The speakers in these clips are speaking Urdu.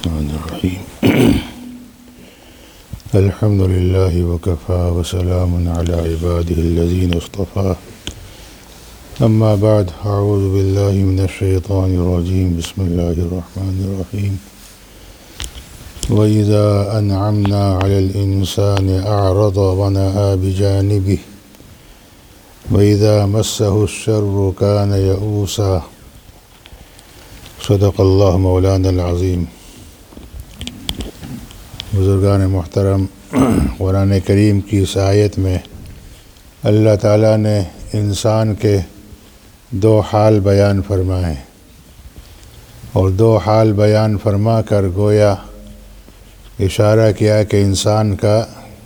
الرحمن الرحيم الحمد لله وكفى وسلام على عباده الذين اصطفى أما بعد أعوذ بالله من الشيطان الرجيم بسم الله الرحمن الرحيم وإذا أنعمنا على الإنسان أعرض ونأى بجانبه وإذا مسه الشر كان يئوسا صدق اللہ مولانا العظیم۔ بزرگان محترم، قرآن کریم کی اس آیت میں اللہ تعالیٰ نے انسان کے دو حال بیان فرمائے اور دو حال بیان فرما کر گویا اشارہ کیا کہ انسان کا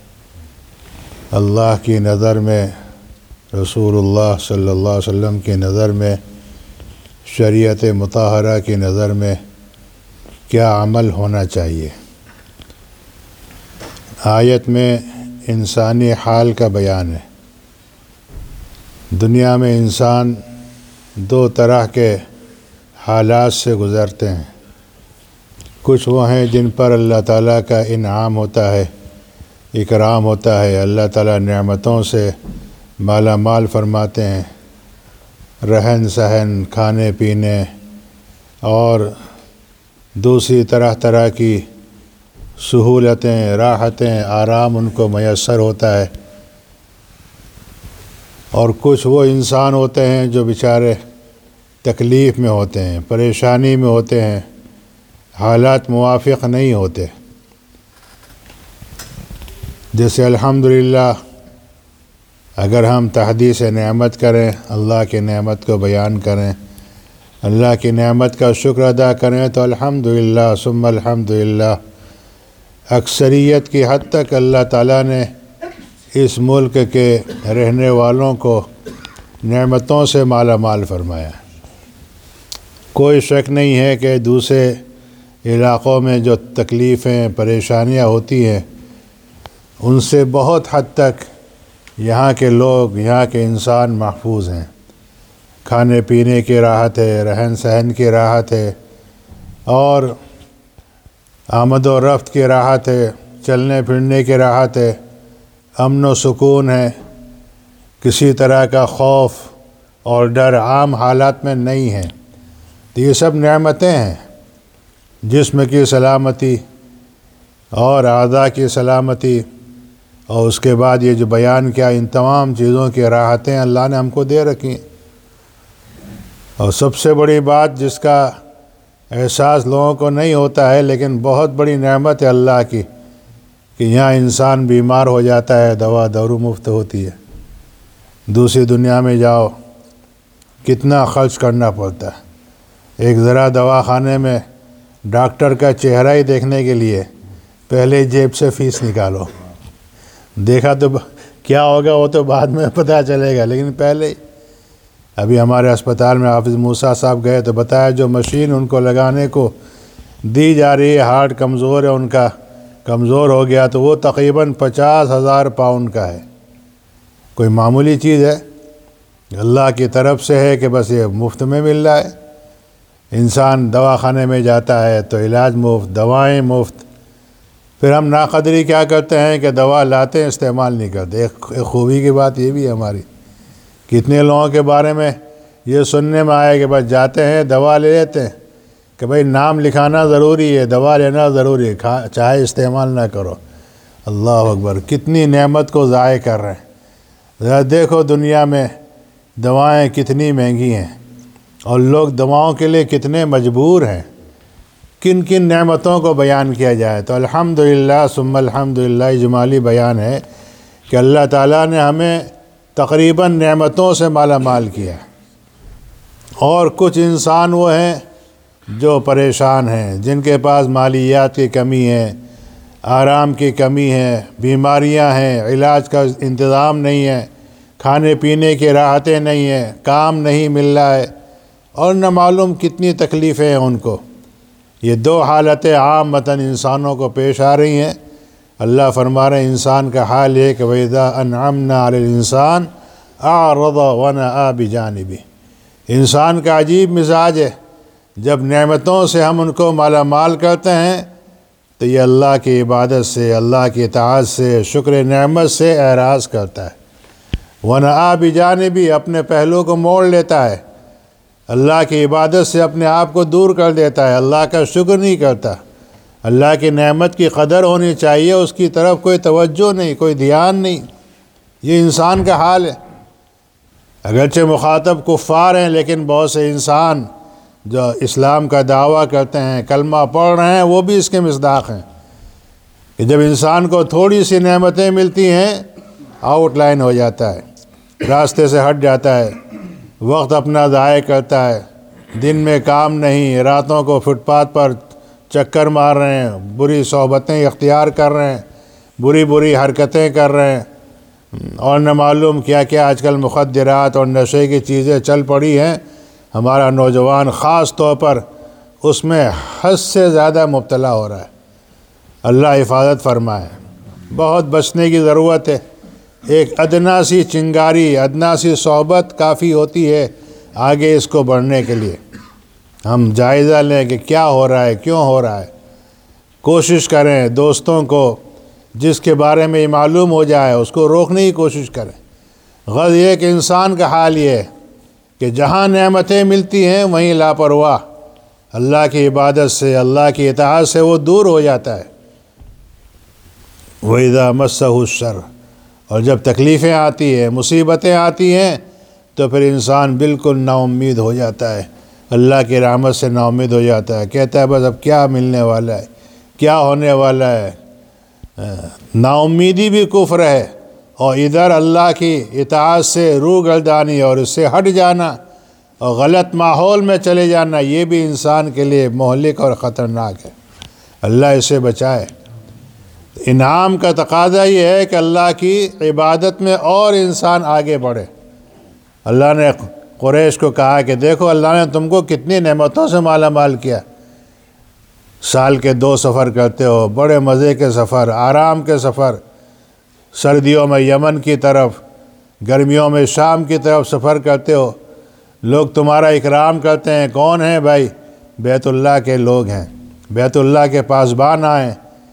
اللہ کی نظر میں، رسول اللہ صلی اللہ علیہ وسلم کی نظر میں، شریعت مطہرہ کی نظر میں کیا عمل ہونا چاہیے۔ آیت میں انسانی حال کا بیان ہے۔ دنیا میں انسان دو طرح کے حالات سے گزرتے ہیں۔ کچھ وہ ہیں جن پر اللہ تعالیٰ کا انعام ہوتا ہے، اکرام ہوتا ہے، اللہ تعالیٰ نعمتوں سے مالا مال فرماتے ہیں، رہن سہن، کھانے پینے اور دوسری طرح طرح کی سہولتیں، راحتیں، آرام ان کو میسر ہوتا ہے۔ اور کچھ وہ انسان ہوتے ہیں جو بیچارے تکلیف میں ہوتے ہیں، پریشانی میں ہوتے ہیں، حالات موافق نہیں ہوتے۔ جیسے الحمدللہ اگر ہم تحدیث نعمت کریں، اللہ کی نعمت کو بیان کریں، اللہ کی نعمت کا شکر ادا کریں تو الحمدللہ ثم الحمدللہ، اکثریت کی حد تک اللہ تعالیٰ نے اس ملک کے رہنے والوں کو نعمتوں سے مالا مال فرمایا۔ کوئی شک نہیں ہے کہ دوسرے علاقوں میں جو تکلیفیں، پریشانیاں ہوتی ہیں ان سے بہت حد تک یہاں کے لوگ، یہاں کے انسان محفوظ ہیں۔ کھانے پینے کی راحت ہے، رہن سہن کی راحت ہے، اور آمد و رفت کی راحت ہے، چلنے پھرنے کی راحت ہے، امن و سکون ہے، کسی طرح کا خوف اور ڈر عام حالات میں نہیں ہے۔ تو یہ سب نعمتیں ہیں۔ جسم کی سلامتی اور اعضاء کی سلامتی، اور اس کے بعد یہ جو بیان کیا، ان تمام چیزوں کی راحتیں اللہ نے ہم کو دے رکھی ہیں۔ اور سب سے بڑی بات جس کا احساس لوگوں کو نہیں ہوتا ہے لیکن بہت بڑی نعمت ہے اللہ کی، کہ یہاں انسان بیمار ہو جاتا ہے، دوا دارو مفت ہوتی ہے۔ دوسری دنیا میں جاؤ کتنا خرچ کرنا پڑتا ہے۔ ایک ذرا دواخانے میں ڈاکٹر کا چہرہ ہی دیکھنے کے لیے پہلے جیب سے فیس نکالو۔ دیکھا تو کیا ہوگا وہ تو بعد میں پتہ چلے گا، لیکن پہلے ابھی ہمارے اسپتال میں حافظ موسیٰ صاحب گئے تو بتایا جو مشین ان کو لگانے کو دی جا رہی ہے، ہارٹ کمزور ہے، ان کا کمزور ہو گیا، تو وہ تقریباً 50,000 پاؤنڈ کا ہے۔ کوئی معمولی چیز ہے؟ اللہ کی طرف سے ہے کہ بس یہ مفت میں مل رہا ہے۔ انسان دواخانے میں جاتا ہے تو علاج مفت، دوائیں مفت۔ پھر ہم ناقدری کیا کرتے ہیں کہ دوا لاتے ہیں، استعمال نہیں کرتے۔ ایک خوبی کی بات یہ بھی ہے ہماری، کتنے لوگوں کے بارے میں یہ سننے میں آیا کہ بس جاتے ہیں دوا لے لیتے ہیں، کہ بھائی نام لکھانا ضروری ہے، دوا لینا ضروری ہے، چاہے استعمال نہ کرو۔ اللہ اکبر، کتنی نعمت کو ضائع کر رہے ہیں۔ ذرا دیکھو دنیا میں دوائیں کتنی مہنگی ہیں اور لوگ دواؤں کے لیے کتنے مجبور ہیں۔ کن کن نعمتوں کو بیان کیا جائے تو الحمدللہ ثم الحمدللہ اجمالی بیان ہے کہ اللہ تعالیٰ نے ہمیں تقریباً نعمتوں سے مالا مال کیا، اور کچھ انسان وہ ہیں جو پریشان ہیں، جن کے پاس مالیات کی کمی ہے، آرام کی کمی ہے، بیماریاں ہیں، علاج کا انتظام نہیں ہے، کھانے پینے کی راحتیں نہیں ہیں، کام نہیں مل رہا ہے، اور نہ معلوم کتنی تکلیفیں ہیں ان کو۔ یہ دو حالتیں عامتاً انسانوں کو پیش آ رہی ہیں۔ اللہ فرما رہے ہیں انسان کا حال یہ کہ وَإِذَا أَنْعَمْنَا عَلَى الْإِنسَانِ أَعْرَضَ وَنَأَى بِجَانِبِهِ۔ انسان کا عجیب مزاج ہے، جب نعمتوں سے ہم ان کو مالا مال کرتے ہیں تو یہ اللہ کی عبادت سے، اللہ کی اطاعت سے، شکر نعمت سے اعراض کرتا ہے، ونآ بجانبی اپنے پہلو کو موڑ لیتا ہے، اللہ کی عبادت سے اپنے آپ کو دور کر دیتا ہے، اللہ کا شکر نہیں کرتا، اللہ کی نعمت کی قدر ہونی چاہیے، اس کی طرف کوئی توجہ نہیں، کوئی دھیان نہیں۔ یہ انسان کا حال ہے۔ اگرچہ مخاطب کفار ہیں، لیکن بہت سے انسان جو اسلام کا دعویٰ کرتے ہیں، کلمہ پڑھ رہے ہیں، وہ بھی اس کے مصداق ہیں کہ جب انسان کو تھوڑی سی نعمتیں ملتی ہیں آؤٹ لائن ہو جاتا ہے، راستے سے ہٹ جاتا ہے، وقت اپنا ضائع کرتا ہے، دن میں کام نہیں، راتوں کو فٹ پاتھ پر چکر مار رہے ہیں، بری صحبتیں اختیار کر رہے ہیں، بری حرکتیں کر رہے ہیں، اور نہ معلوم کیا کیا آج کل مخدرات اور نشے کی چیزیں چل پڑی ہیں۔ ہمارا نوجوان خاص طور پر اس میں حد سے زیادہ مبتلا ہو رہا ہے۔ اللہ حفاظت فرمائے، بہت بچنے کی ضرورت ہے۔ ایک ادنا سی چنگاری، ادنا سی صحبت کافی ہوتی ہے آگے اس کو بڑھنے کے لیے۔ ہم جائزہ لیں کہ کیا ہو رہا ہے، کیوں ہو رہا ہے، کوشش کریں دوستوں کو جس کے بارے میں یہ معلوم ہو جائے اس کو روکنے کی کوشش کریں۔ غرض یہ کہ انسان کا حال یہ ہے کہ جہاں نعمتیں ملتی ہیں وہیں لاپرواہ اللہ کی عبادت سے، اللہ کی اطاعت سے وہ دور ہو جاتا ہے۔ وَإِذَا مَسَّهُ الشَّرُّ، اور جب تکلیفیں آتی ہیں، مصیبتیں آتی ہیں، تو پھر انسان بالکل نا امید ہو جاتا ہے، اللہ کی رحمت سے نا امید ہو جاتا ہے، کہتا ہے بس اب کیا ملنے والا ہے، کیا ہونے والا ہے۔ نا امیدی بھی کفر ہے، اور ادھر اللہ کی اطاعت سے روح گردانی اور اس سے ہٹ جانا اور غلط ماحول میں چلے جانا، یہ بھی انسان کے لیے مہلک اور خطرناک ہے۔ اللہ اسے بچائے۔ انعام کا تقاضا یہ ہے کہ اللہ کی عبادت میں اور انسان آگے بڑھے۔ اللہ نے قریش کو کہا کہ دیکھو اللہ نے تم کو کتنی نعمتوں سے مالا مال کیا، سال کے 2 سفر کرتے ہو، بڑے مزے کے سفر، آرام کے سفر، سردیوں میں یمن کی طرف، گرمیوں میں شام کی طرف سفر کرتے ہو، لوگ تمہارا اکرام کرتے ہیں۔ کون ہیں بھائی؟ بیت اللہ کے لوگ ہیں، بیت اللہ کے پاسبان آئیں،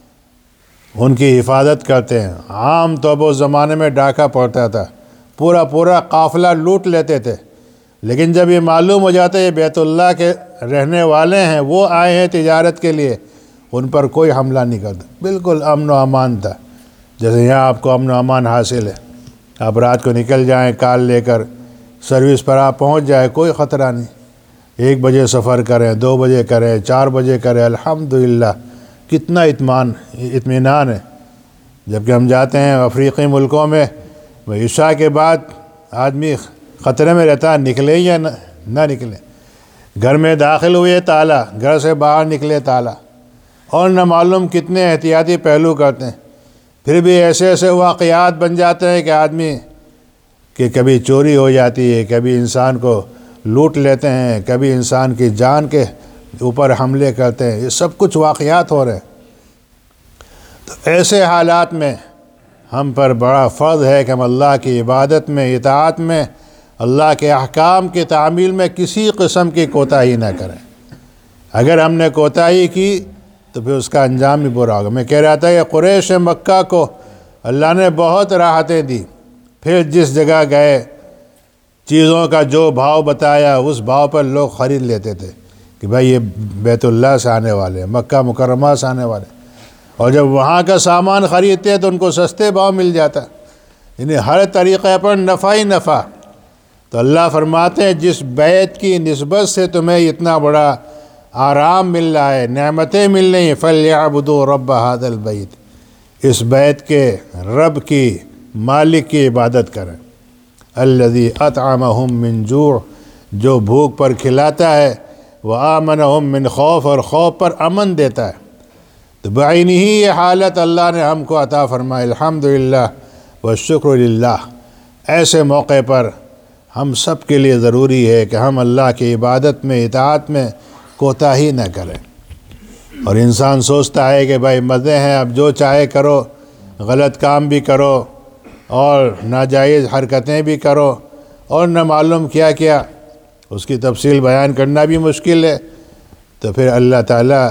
ان کی حفاظت کرتے ہیں۔ عام طور پر اس زمانے میں ڈاکہ پڑتا تھا، پورا قافلہ لوٹ لیتے تھے، لیکن جب یہ معلوم ہو جاتا ہے یہ بیت اللہ کے رہنے والے ہیں، وہ آئے ہیں تجارت کے لیے، ان پر کوئی حملہ نہیں کرتا، بالکل امن و امان تھا۔ جیسے یہاں آپ کو امن و امان حاصل ہے، آپ رات کو نکل جائیں کار لے کر، سروس پر آپ پہنچ جائیں، کوئی خطرہ نہیں۔ 1 بجے سفر کریں، 2 بجے کریں، 4 بجے کریں، الحمدللہ کتنا اطمینان ہے۔ جبکہ ہم جاتے ہیں افریقی ملکوں میں، عشاء کے بعد آدمی خطرے میں رہتا ہے نکلے یا نہ نکلے، گھر میں داخل ہوئے تالا، گھر سے باہر نکلے تالا، اور نہ معلوم کتنے احتیاطی پہلو کرتے ہیں۔ پھر بھی ایسے واقعات بن جاتے ہیں کہ آدمی کہ کبھی چوری ہو جاتی ہے، کبھی انسان کو لوٹ لیتے ہیں، کبھی انسان کی جان کے اوپر حملے کرتے ہیں، یہ سب کچھ واقعات ہو رہے ہیں۔ تو ایسے حالات میں ہم پر بڑا فرض ہے کہ ہم اللہ کی عبادت میں، اطاعت میں، اللہ کے احکام کی تعمیل میں کسی قسم کی کوتاہی نہ کریں۔ اگر ہم نے کوتاہی کی تو پھر اس کا انجام بھی برا ہوگا۔ میں کہہ رہا تھا کہ قریش مکہ کو اللہ نے بہت راحتیں دی، پھر جس جگہ گئے چیزوں کا جو بھاؤ بتایا اس بھاؤ پر لوگ خرید لیتے تھے کہ بھائی یہ بیت اللہ سے آنے والے ہیں، مکہ مکرمہ سے آنے والے ہیں، اور جب وہاں کا سامان خریدتے ہیں تو ان کو سستے بھاؤ مل جاتا، یعنی ہر طریقے پر نفع ہی نفع۔ تو اللہ فرماتے ہیں جس بیت کی نسبت سے تمہیں اتنا بڑا آرام مل رہا ہے، نعمتیں مل رہی ہیں، فَلْيَعْبُدُوا رَبَّ هَذَا الْبَيْتِ، اس بیت کے رب کی، مالک کی عبادت کریں۔ الَّذِي أَطْعَمَهُم مِّن جُوعٍ، جو بھوک پر کھلاتا ہے، وَآمَنَهُم مِّن خوف، اور خوف پر امن دیتا ہے۔ تو بعینی ہی یہ حالت اللہ نے ہم کو عطا فرمائی، الحمدللہ والشکر للہ۔ ایسے موقع پر ہم سب کے لیے ضروری ہے کہ ہم اللہ کی عبادت میں، اطاعت میں کوتاہی نہ کریں۔ اور انسان سوچتا ہے کہ بھائی مزے ہیں، اب جو چاہے کرو، غلط کام بھی کرو اور ناجائز حرکتیں بھی کرو، اور نہ معلوم کیا کیا، اس کی تفصیل بیان کرنا بھی مشکل ہے۔ تو پھر اللہ تعالیٰ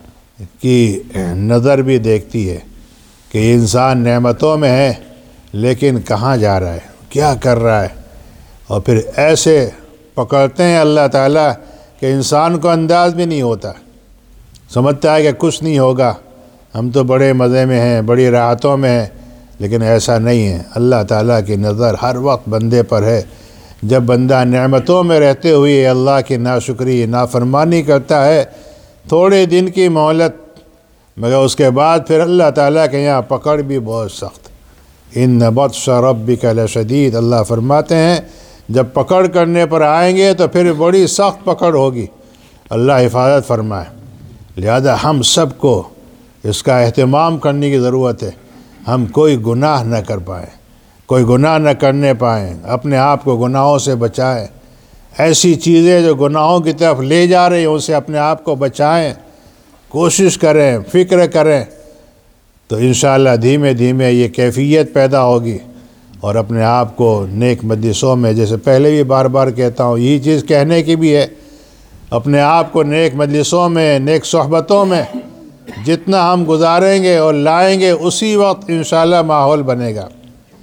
کی نظر بھی دیکھتی ہے کہ انسان نعمتوں میں ہے لیکن کہاں جا رہا ہے، کیا کر رہا ہے، اور پھر ایسے پکڑتے ہیں اللہ تعالیٰ کہ انسان کو انداز بھی نہیں ہوتا، سمجھتا ہے کہ کچھ نہیں ہوگا، ہم تو بڑے مزے میں ہیں، بڑی راحتوں میں ہیں، لیکن ایسا نہیں ہے۔ اللہ تعالیٰ کی نظر ہر وقت بندے پر ہے۔ جب بندہ نعمتوں میں رہتے ہوئے اللہ کی ناشکری نافرمانی کرتا ہے، تھوڑے دن کی مہلت، مگر اس کے بعد پھر اللہ تعالیٰ کے یہاں پکڑ بھی بہت سخت۔ ان بطش ربک لشدید، اللہ فرماتے ہیں جب پکڑ کرنے پر آئیں گے تو پھر بڑی سخت پکڑ ہوگی۔ اللہ حفاظت فرمائے۔ لہذا ہم سب کو اس کا اہتمام کرنے کی ضرورت ہے، ہم کوئی گناہ نہ کر پائیں، کوئی گناہ نہ کرنے پائیں، اپنے آپ کو گناہوں سے بچائیں، ایسی چیزیں جو گناہوں کی طرف لے جا رہی ہیں ان سے اپنے آپ کو بچائیں، کوشش کریں، فکر کریں، تو انشاءاللہ دھیمے دھیمے یہ کیفیت پیدا ہوگی، اور اپنے آپ کو نیک مجلسوں میں، جیسے پہلے بھی بار بار کہتا ہوں، یہی چیز کہنے کی بھی ہے، اپنے آپ کو نیک مجلسوں میں، نیک صحبتوں میں جتنا ہم گزاریں گے اور لائیں گے، اسی وقت انشاءاللہ ماحول بنے گا۔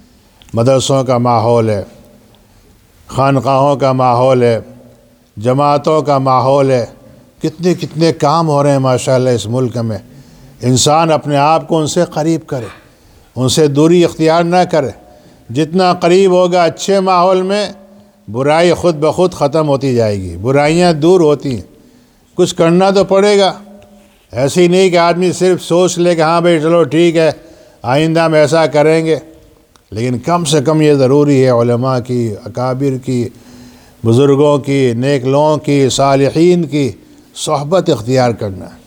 مدرسوں کا ماحول ہے، خانقاہوں کا ماحول ہے، جماعتوں کا ماحول ہے، کتنے کتنے کام ہو رہے ہیں ماشاءاللہ اس ملک میں۔ انسان اپنے آپ کو ان سے قریب کرے، ان سے دوری اختیار نہ کرے۔ جتنا قریب ہوگا اچھے ماحول میں، برائی خود بخود ختم ہوتی جائے گی، برائیاں دور ہوتی ہیں۔ کچھ کرنا تو پڑے گا، ایسے ہی نہیں کہ آدمی صرف سوچ لے کہ ہاں بھائی چلو ٹھیک ہے آئندہ ہم ایسا کریں گے، لیکن کم سے کم یہ ضروری ہے علماء کی، اکابر کی، بزرگوں کی، نیک لوگوں کی، صالحین کی صحبت اختیار کرنا ہے۔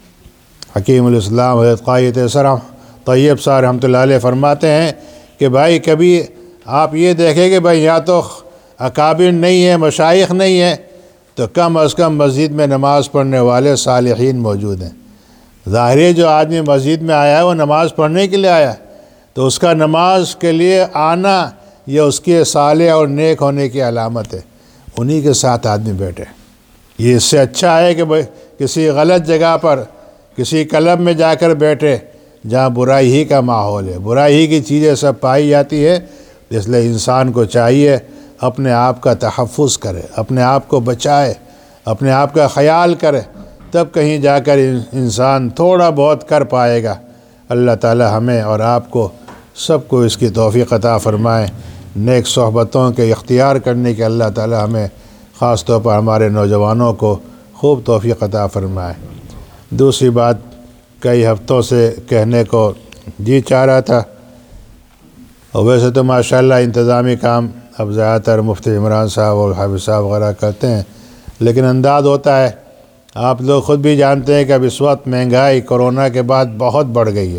حکیم الاسلام حضرت قائد سرم طیب صاحب رحمۃ اللہ علیہ فرماتے ہیں کہ بھائی کبھی آپ یہ دیکھیں کہ بھائی یا تو اکابر نہیں ہے، مشائخ نہیں ہے، تو کم از کم مسجد میں نماز پڑھنے والے صالحین موجود ہیں۔ ظاہر ہے جو آدمی مسجد میں آیا ہے وہ نماز پڑھنے کے لیے آیا ہے، تو اس کا نماز کے لیے آنا یہ اس کے صالح اور نیک ہونے کی علامت ہے۔ انہی کے ساتھ آدمی بیٹھے، یہ اس سے اچھا ہے کہ بھائی کسی غلط جگہ پر، کسی کلب میں جا کر بیٹھے جہاں برائی ہی کا ماحول ہے، برائی ہی کی چیزیں سب پائی جاتی ہے۔ اس لیے انسان کو چاہیے اپنے آپ کا تحفظ کرے، اپنے آپ کو بچائے، اپنے آپ کا خیال کرے، تب کہیں جا کر انسان تھوڑا بہت کر پائے گا۔ اللہ تعالی ہمیں اور آپ کو سب کو اس کی توفیق عطا فرمائے۔ نیک صحبتوں کے اختیار کرنے کے اللہ تعالی ہمیں خاص طور پر ہمارے نوجوانوں کو خوب توفیق عطا فرمائے۔ دوسری بات کئی ہفتوں سے کہنے کو جی چاہ رہا تھا، اور ویسے تو ماشاءاللہ انتظامی کام اب زیادہ تر مفتی عمران صاحب اور حافظ صاحب وغیرہ کرتے ہیں، لیکن انداز ہوتا ہے، آپ لوگ خود بھی جانتے ہیں کہ اب اس وقت مہنگائی کرونا کے بعد بہت بڑھ گئی ہے،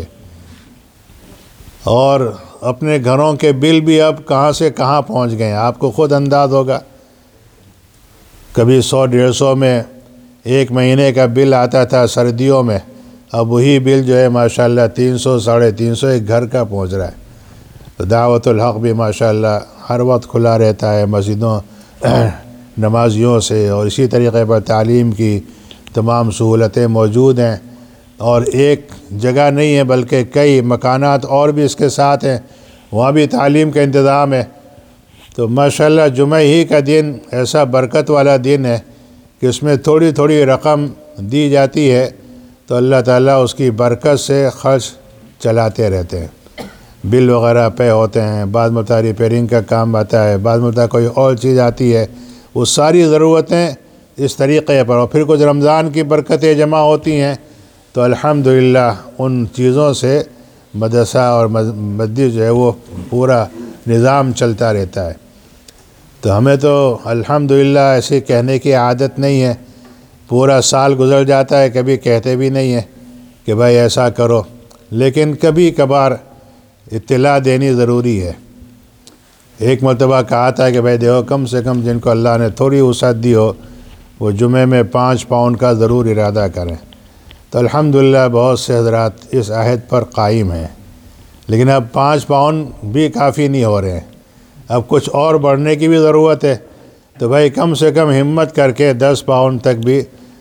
اور اپنے گھروں کے بل بھی اب کہاں سے کہاں پہنچ گئے ہیں، آپ کو خود انداز ہوگا۔ کبھی 100-150 میں ایک مہینے کا بل آتا تھا سردیوں میں، اب وہی بل جو ہے ماشاءاللہ 300-350 ایک گھر کا پہنچ رہا ہے۔ تو دعوت الحق بھی ماشاءاللہ ہر وقت کھلا رہتا ہے مسجدوں نمازیوں سے، اور اسی طریقے پر تعلیم کی تمام سہولتیں موجود ہیں، اور ایک جگہ نہیں ہے بلکہ کئی مکانات اور بھی اس کے ساتھ ہیں، وہاں بھی تعلیم کا انتظام ہے۔ تو ماشاءاللہ جمعہ ہی کا دن ایسا برکت والا دن ہے کہ اس میں تھوڑی تھوڑی رقم دی جاتی ہے، تو اللہ تعالیٰ اس کی برکت سے خرچ چلاتے رہتے ہیں۔ بل وغیرہ پے ہوتے ہیں، بعض مرتبہ ریپیئرنگ کا کام آتا ہے، بعض مرتبہ کوئی اور چیز آتی ہے، وہ ساری ضرورتیں اس طریقے پر، اور پھر کچھ رمضان کی برکتیں جمع ہوتی ہیں، تو الحمدللہ ان چیزوں سے مدرسہ اور مسجد جو ہے وہ پورا نظام چلتا رہتا ہے۔ تو ہمیں تو الحمدللہ ایسے کہنے کی عادت نہیں ہے، پورا سال گزر جاتا ہے کبھی کہتے بھی نہیں ہیں کہ بھائی ایسا کرو، لیکن کبھی کبھار اطلاع دینی ضروری ہے۔ ایک مرتبہ کہا تھا کہ بھائی دیکھو کم سے کم جن کو اللہ نے تھوڑی وسعت دی ہو وہ جمعے میں 5 پاؤنڈ کا ضرور ارادہ کریں، تو الحمدللہ بہت سے حضرات اس عہد پر قائم ہیں، لیکن اب 5 پاؤنڈ بھی کافی نہیں ہو رہے ہیں، اب کچھ اور بڑھنے کی بھی ضرورت ہے۔ تو بھائی کم سے کم ہمت کر کے 10 پاؤنڈ تک بھی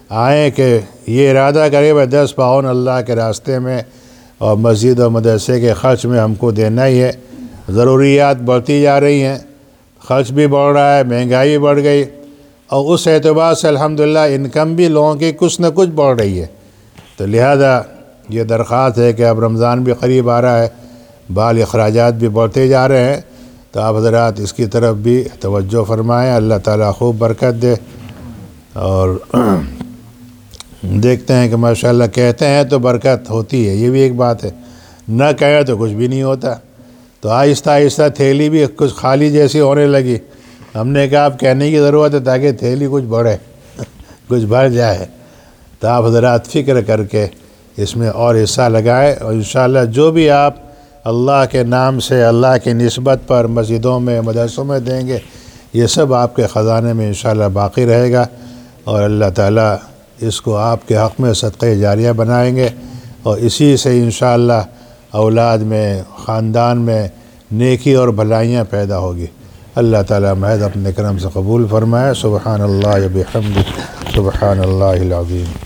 آئیں کہ یہ ارادہ کرے بھائی 10 پاؤن اللہ کے راستے میں اور مسجد و مدرسے کے خرچ میں ہم کو دینا ہی ہے۔ ضروریات بڑھتی جا رہی ہیں، خرچ بھی بڑھ رہا ہے، مہنگائی بھی بڑھ گئی، اور اس اعتبار سے الحمدللہ انکم بھی لوگوں کی کچھ نہ کچھ بڑھ رہی ہے۔ تو لہذا یہ درخواست ہے کہ اب رمضان بھی قریب آ رہا ہے، بال اخراجات بھی بڑھتے جا رہے ہیں، تو آپ حضرات اس کی طرف بھی توجہ فرمائیں، اللہ تعالیٰ خوب برکت دے۔ اور دیکھتے ہیں کہ ماشاءاللہ کہتے ہیں تو برکت ہوتی ہے، یہ بھی ایک بات ہے، نہ کہیں تو کچھ بھی نہیں ہوتا۔ تو آہستہ آہستہ تھیلی بھی کچھ خالی جیسی ہونے لگی۔ ہم نے کہا اب کہنے کی ضرورت ہے تاکہ تھیلی کچھ بڑھے، کچھ بڑھ جائے۔ تو آپ حضرات فکر کر کے اس میں اور حصہ لگائیں، اور انشاءاللہ جو بھی آپ اللہ کے نام سے اللہ کی نسبت پر مسجدوں میں مدرسوں میں دیں گے، یہ سب آپ کے خزانے میں انشاءاللہ باقی رہے گا، اور اللہ تعالیٰ اس کو آپ کے حق میں صدقہ جاریہ بنائیں گے، اور اسی سے انشاءاللہ اولاد میں، خاندان میں نیکی اور بھلائیاں پیدا ہوگی۔ اللہ تعالیٰ محض اپنے کرم سے قبول فرمائے۔ سبحان اللہ و بحمدہ، سبحان اللہ العظیم۔